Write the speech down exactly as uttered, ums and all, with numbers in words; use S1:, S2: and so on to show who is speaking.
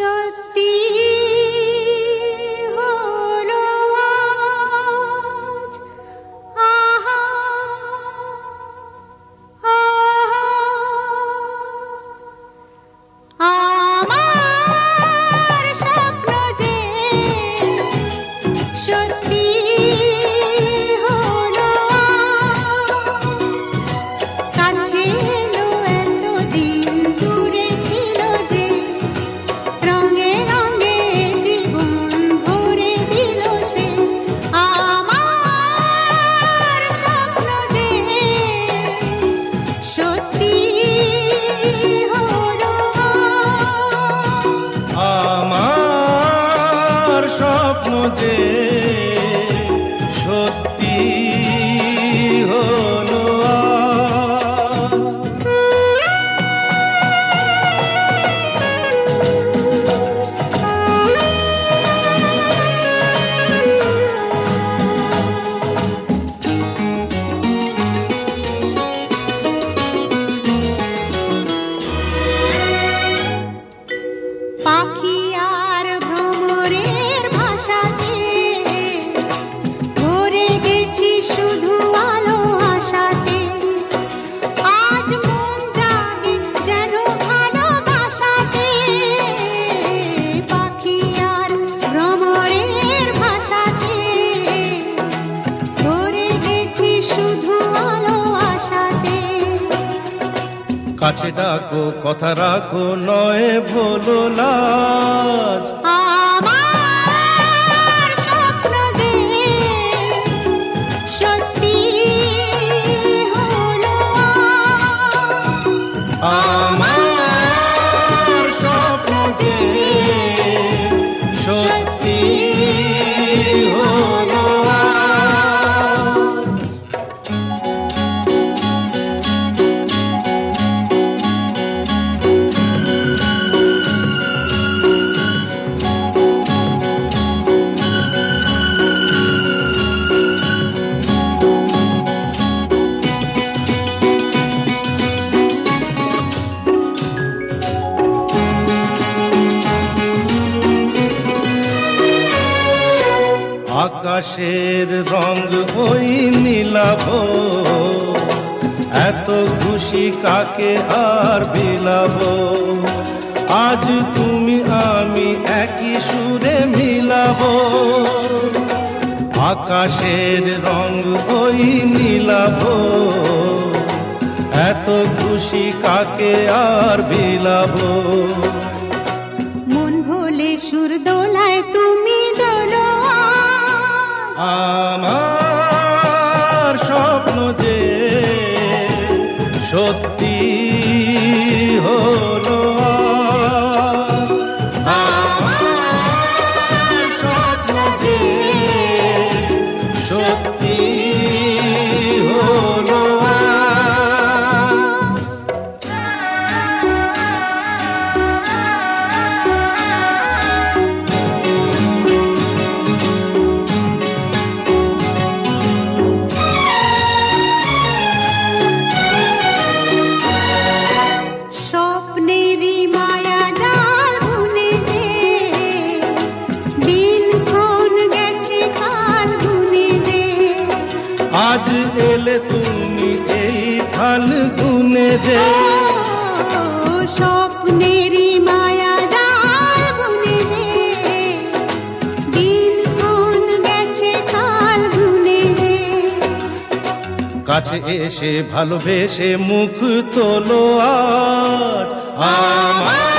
S1: সত্যি হলো আজ, আহা আহা আমার স্বপ্ন যে সত্যি হলো আজ, কাছে এলো এতদিন দূরে ছিল যে, রঙে রঙে জীবন ভরে দিল সে। আমার স্বপ্ন যে সত্যি হলো আজ।
S2: আমার স্বপ্ন যে সত্যি হলো আজ।
S1: পাখি আর ভ্রমরের ভাষাতে ভরে গেছি শুধু আলো আশাতে। আজ মন জাগে যেন ভালোবাসাতে, পাখি আর ভ্রমরের ভাষাতে ভরে গেছি শুধু আলো আশাতে।
S2: কাছে ডাকো কথা রাখো নয় ভোলো লাজ।
S1: আমার স্বপ্ন যে সত্যি হলো আজ।
S2: আমার স্বপ্ন যে সত্যি হলো আজ। আকাশের রং ওই নীলাভ, এত খুশি কাকে আর বিলাব। আজ তুমি আমি একই সুরে মিলাব। আকাশের রং ওই নীলাভ, এত খুশি কাকে আর বিলাব।
S1: মন ভোলে সুর দোলায় তুমি দোলো আজ।
S2: আমার স্বপ্ন যে সত্যি হলো আজ। আমার স্বপ্ন যে সত্যি হলো আজ।
S1: স্বপ্নেরই মায়া জাল বুনে যে, দিনক্ষণ গেছে কাল গুনে যে।
S2: আজ এলে তুমি এই ফাল্গুনে যে,
S1: ও স্বপ্নেরই মায়া জাল বুনে যে, দিনক্ষণ গেছে কাল গুনে যে।
S2: কাছে এসে ভালোবেসে মুখ তোলো আজ। আমার